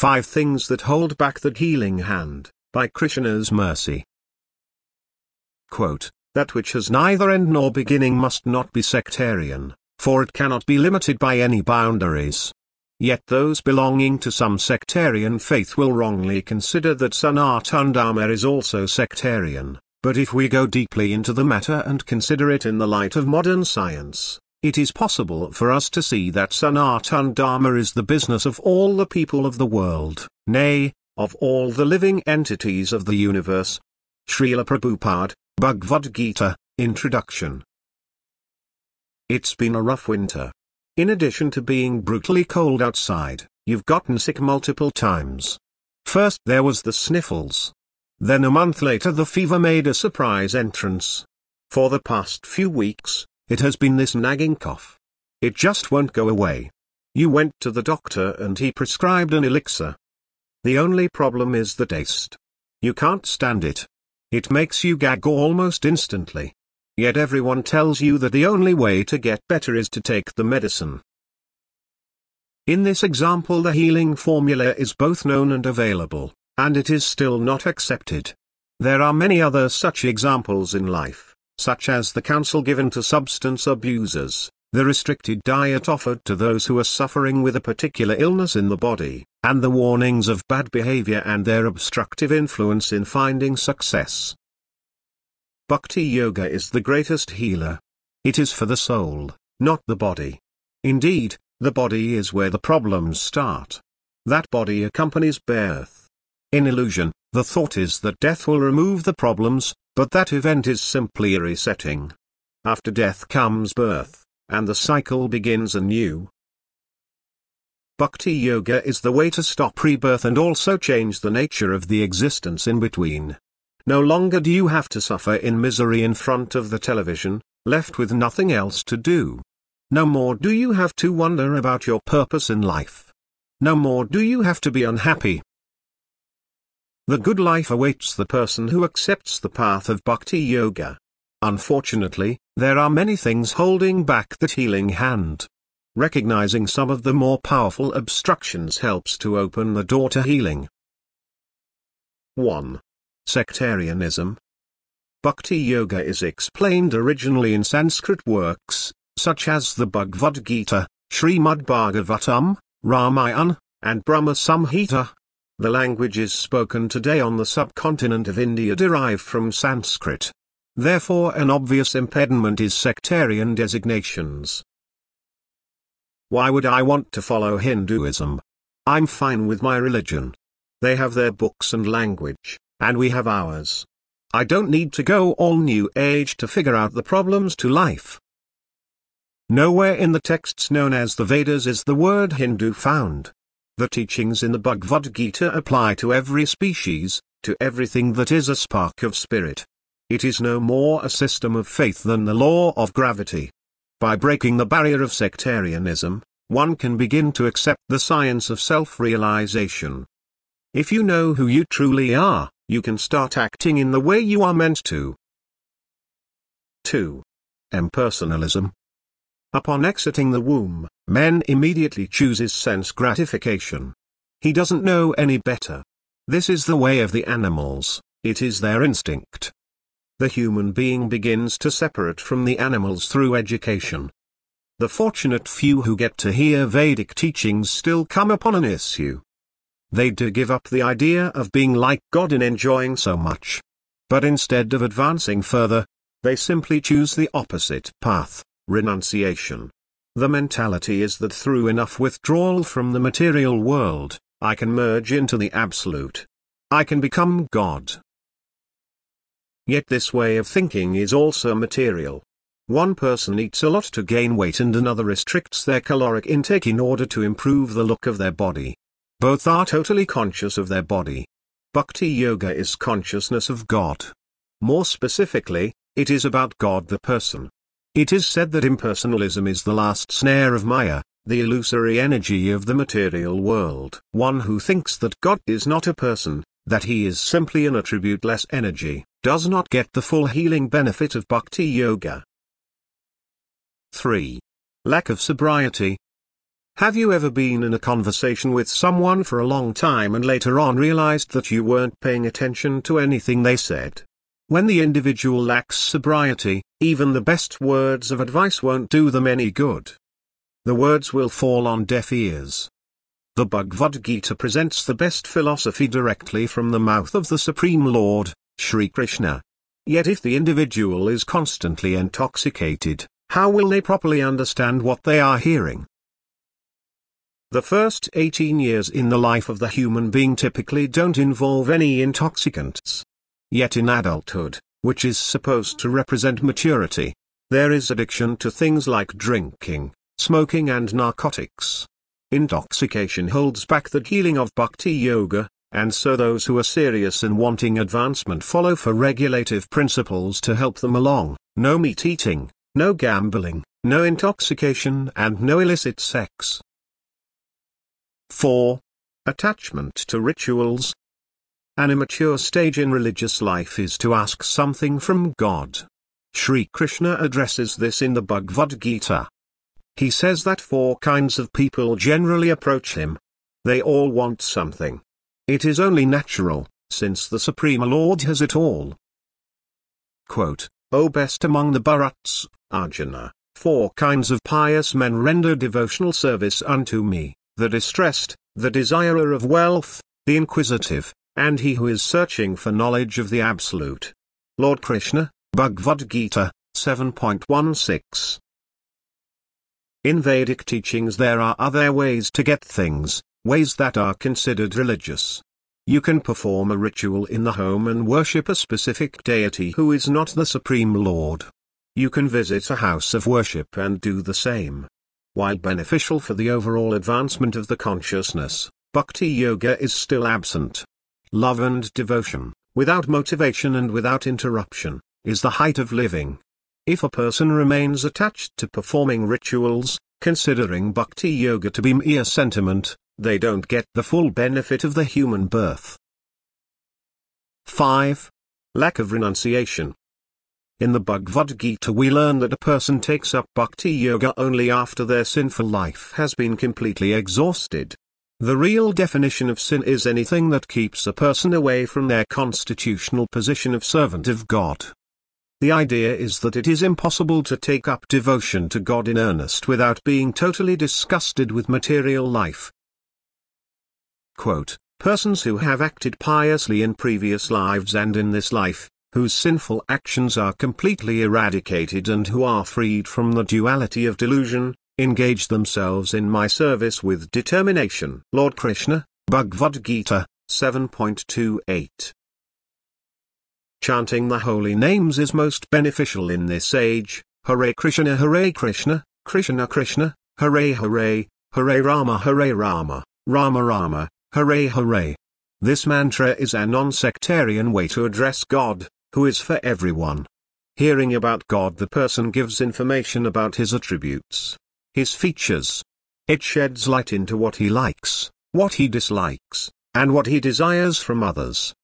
5 Things That Hold Back the Healing Hand, by Krishna's Mercy. Quote, that which has neither end nor beginning must not be sectarian, for it cannot be limited by any boundaries. Yet those belonging to some sectarian faith will wrongly consider that Sanatana Dharma is also sectarian, but if we go deeply into the matter and consider it in the light of modern science, it is possible for us to see that Sanatana Dharma is the business of all the people of the world, nay, of all the living entities of the universe. Srila Prabhupada, Bhagavad Gita, Introduction. It's been a rough winter. In addition to being brutally cold outside, you've gotten sick multiple times. First there was the sniffles. Then a month later the fever made a surprise entrance. For the past few weeks, it has been this nagging cough. It just won't go away. You went to the doctor and he prescribed an elixir. The only problem is the taste. You can't stand it. It makes you gag almost instantly. Yet everyone tells you that the only way to get better is to take the medicine. In this example the healing formula is both known and available, and it is still not accepted. There are many other such examples in life, such as the counsel given to substance abusers, the restricted diet offered to those who are suffering with a particular illness in the body, and the warnings of bad behavior and their obstructive influence in finding success. Bhakti Yoga is the greatest healer. It is for the soul, not the body. Indeed, the body is where the problems start. That body accompanies birth. In illusion, the thought is that death will remove the problems, but that event is simply a resetting. After death comes birth, and the cycle begins anew. Bhakti Yoga is the way to stop rebirth and also change the nature of the existence in between. No longer do you have to suffer in misery in front of the television, left with nothing else to do. No more do you have to wonder about your purpose in life. No more do you have to be unhappy. The good life awaits the person who accepts the path of Bhakti Yoga. Unfortunately, there are many things holding back that healing hand. Recognizing some of the more powerful obstructions helps to open the door to healing. 1. Sectarianism. Bhakti Yoga is explained originally in Sanskrit works, such as the Bhagavad Gita, Srimad Bhagavatam, Ramayana, and Brahma Samhita. The languages spoken today on the subcontinent of India derive from Sanskrit. Therefore an obvious impediment is sectarian designations. Why would I want to follow Hinduism? I'm fine with my religion. They have their books and language, and we have ours. I don't need to go all New Age to figure out the problems to life. Nowhere in the texts known as the Vedas is the word Hindu found. The teachings in the Bhagavad Gita apply to every species, to everything that is a spark of spirit. It is no more a system of faith than the law of gravity. By breaking the barrier of sectarianism, one can begin to accept the science of self-realization. If you know who you truly are, you can start acting in the way you are meant to. 2. Impersonalism. Upon exiting the womb, man immediately chooses sense gratification. He doesn't know any better. This is the way of the animals, it is their instinct. The human being begins to separate from the animals through education. The fortunate few who get to hear Vedic teachings still come upon an issue. They do give up the idea of being like God and enjoying so much. But instead of advancing further, they simply choose the opposite path, renunciation. The mentality is that through enough withdrawal from the material world, I can merge into the absolute. I can become God. Yet this way of thinking is also material. One person eats a lot to gain weight and another restricts their caloric intake in order to improve the look of their body. Both are totally conscious of their body. Bhakti Yoga is consciousness of God. More specifically, it is about God the person. It is said that impersonalism is the last snare of Maya, the illusory energy of the material world. One who thinks that God is not a person, that he is simply an attributeless energy, does not get the full healing benefit of Bhakti Yoga. 3. Lack of sobriety. Have you ever been in a conversation with someone for a long time and later on realized that you weren't paying attention to anything they said? When the individual lacks sobriety, even the best words of advice won't do them any good. The words will fall on deaf ears. The Bhagavad Gita presents the best philosophy directly from the mouth of the Supreme Lord, Sri Krishna. Yet if the individual is constantly intoxicated, how will they properly understand what they are hearing? The first 18 years in the life of the human being typically don't involve any intoxicants. Yet in adulthood, which is supposed to represent maturity, there is addiction to things like drinking, smoking and narcotics. Intoxication holds back the healing of bhakti yoga, and so those who are serious in wanting advancement follow for regulative principles to help them along: no meat eating, no gambling, no intoxication and no illicit sex. 4. Attachment to rituals. An immature stage in religious life is to ask something from God. Sri Krishna addresses this in the Bhagavad Gita. He says that 4 kinds of people generally approach him. They all want something. It is only natural, since the Supreme Lord has it all. Quote, O best among the Bharats, Arjuna, 4 kinds of pious men render devotional service unto me: the distressed, the desirer of wealth, the inquisitive, and he who is searching for knowledge of the Absolute. Lord Krishna, Bhagavad Gita, 7.16. In Vedic teachings there are other ways to get things, ways that are considered religious. You can perform a ritual in the home and worship a specific deity who is not the Supreme Lord. You can visit a house of worship and do the same. While beneficial for the overall advancement of the consciousness, bhakti yoga is still absent. Love and devotion, without motivation and without interruption, is the height of living. If a person remains attached to performing rituals, considering bhakti yoga to be mere sentiment, they don't get the full benefit of the human birth. 5. Lack of renunciation. In the Bhagavad Gita we learn that a person takes up bhakti yoga only after their sinful life has been completely exhausted. The real definition of sin is anything that keeps a person away from their constitutional position of servant of God. The idea is that it is impossible to take up devotion to God in earnest without being totally disgusted with material life. Quote, persons who have acted piously in previous lives and in this life, whose sinful actions are completely eradicated and who are freed from the duality of delusion, engage themselves in my service with determination. Lord Krishna, Bhagavad Gita, 7.28. Chanting the holy names is most beneficial in this age: Hare Krishna, Krishna Krishna, Hare Hare, Hare Rama, Rama Rama, Hare Hare. This mantra is a non-sectarian way to address God, who is for everyone. Hearing about God, the person gives information about his attributes, his features. It sheds light into what he likes, what he dislikes, and what he desires from others.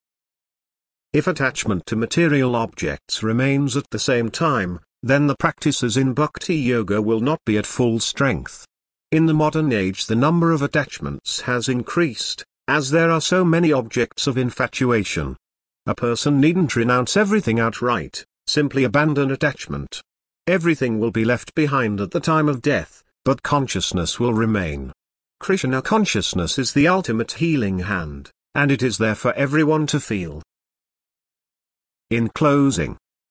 If attachment to material objects remains at the same time, then the practices in bhakti yoga will not be at full strength. In the modern age the number of attachments has increased, as there are so many objects of infatuation. A person needn't renounce everything outright, simply abandon attachment. Everything will be left behind at the time of death, but consciousness will remain. Krishna consciousness is the ultimate healing hand, and it is there for everyone to feel. In closing,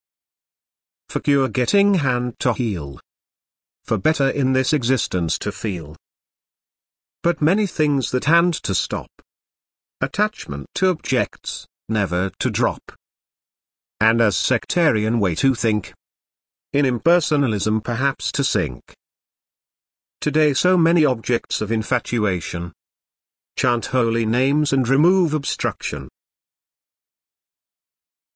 for cure getting hand to heal, for better in this existence to feel, but many things that hand to stop, attachment to objects, never to drop, and as sectarian way to think, in impersonalism perhaps to sink. Today so many objects of infatuation. Chant holy names and remove obstruction.